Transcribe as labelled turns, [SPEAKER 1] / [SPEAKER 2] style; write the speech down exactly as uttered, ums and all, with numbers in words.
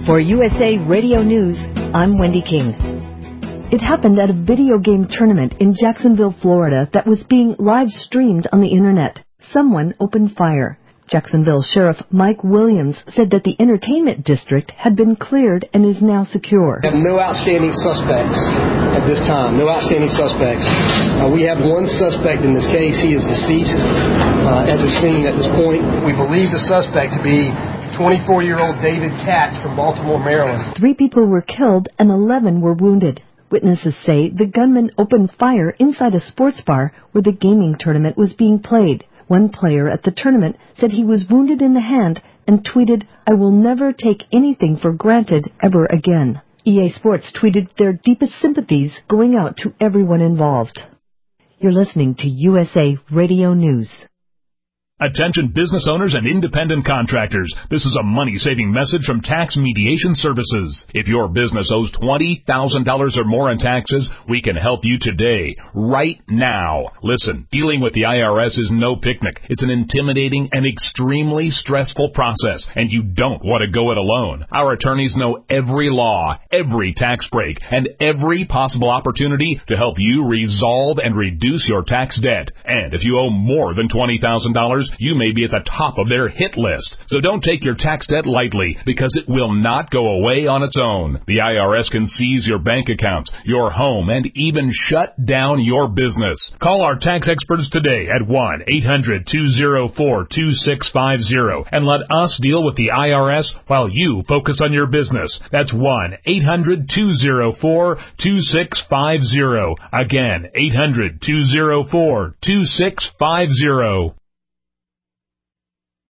[SPEAKER 1] For U S A Radio News, I'm Wendy King. It happened at a video game tournament in Jacksonville, Florida that was being live streamed on the internet. Someone opened fire. Jacksonville Sheriff Mike Williams said that the entertainment district had been cleared and is now secure.
[SPEAKER 2] We have no outstanding suspects at this time, no outstanding suspects. Uh, we have one suspect in this case. He is deceased uh, at the scene at this point. We believe the suspect to be twenty-four-year-old David Katz from Baltimore, Maryland.
[SPEAKER 1] Three people were killed and eleven were wounded. Witnesses say the gunman opened fire inside a sports bar where the gaming tournament was being played. One player at the tournament said he was wounded in the hand and tweeted, "I will never take anything for granted ever again." E A Sports tweeted their deepest sympathies going out to everyone involved. You're listening to U S A Radio News.
[SPEAKER 3] Attention business owners and independent contractors. This is a money-saving message from Tax Mediation Services. If your business owes twenty thousand dollars or more in taxes, we can help you today, right now. Listen, dealing with the I R S is no picnic. It's an intimidating and extremely stressful process, and you don't want to go it alone. Our attorneys know every law, every tax break, and every possible opportunity to help you resolve and reduce your tax debt. And if you owe more than twenty thousand dollars, you may be at the top of their hit list. So don't take your tax debt lightly, because it will not go away on its own. The I R S can seize your bank accounts, your home, and even shut down your business. Call our tax experts today at one eight hundred two oh four two six five oh and let us deal with the I R S while you focus on your business. That's one eight hundred two oh four two six five oh. Again, eight hundred two oh four two six five oh.